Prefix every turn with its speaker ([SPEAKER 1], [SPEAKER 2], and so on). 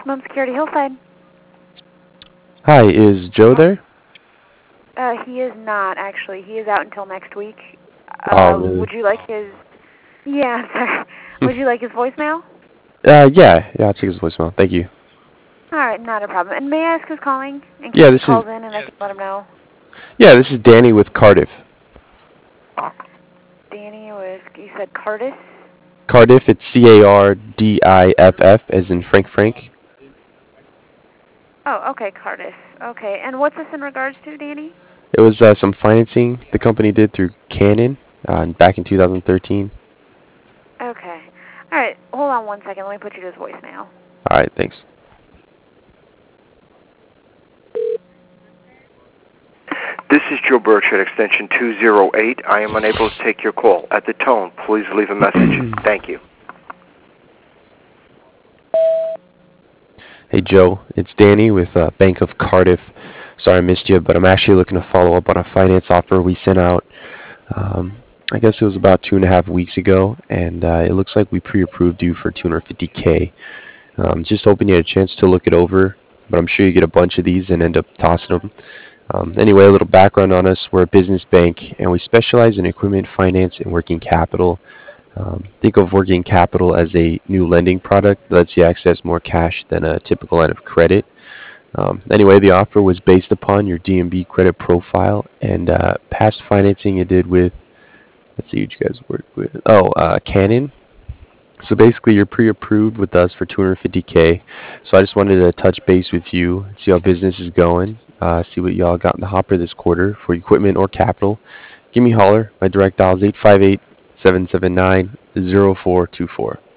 [SPEAKER 1] Maximum Security Hillside.
[SPEAKER 2] Hi, is Joe there?
[SPEAKER 1] He is not, actually. He is out until next week.
[SPEAKER 2] Oh, really?
[SPEAKER 1] Would you like his... Yeah, sorry. Would you like his voicemail?
[SPEAKER 2] Yeah, I'll take his voicemail. Thank you.
[SPEAKER 1] All right, not a problem. And may I ask who's calling? In
[SPEAKER 2] Yeah,
[SPEAKER 1] case he
[SPEAKER 2] this is
[SPEAKER 1] calls in and I can let him know.
[SPEAKER 2] this is Danny with Cardiff.
[SPEAKER 1] Danny with... You said Cardis?
[SPEAKER 2] Cardiff, it's Cardiff, as in Frank.
[SPEAKER 1] Oh, okay, Cardis. Okay, and what's this in regards to, Danny?
[SPEAKER 2] It was some financing the company did through Canon back in 2013.
[SPEAKER 1] Okay. All right, hold on one second. Let me put you to his voicemail.
[SPEAKER 2] All right, thanks.
[SPEAKER 3] This is Joe Birch at extension 208. I am unable to take your call. At the tone, please leave a message. Thank you.
[SPEAKER 2] Hey, Joe, it's Danny with Bank of Cardiff. Sorry I missed you, but I'm actually looking to follow up on a finance offer we sent out. I guess it was about 2.5 weeks ago, and it looks like we pre-approved you for $250K. Just hoping you had a chance to look it over, but I'm sure you get a bunch of these and end up tossing them. Anyway, a little background on us. We're a business bank, and we specialize in equipment finance and working capital. Think of working capital as a new lending product that lets you access more cash than a typical line of credit. Anyway, the offer was based upon your DMB credit profile and past financing you did with, let's see what you guys work with. Canon. So basically, you're pre-approved with us for $250K. So I just wanted to touch base with you, see how business is going, see what y'all got in the hopper this quarter for equipment or capital. Give me a holler. My direct dial is 858-779-0424.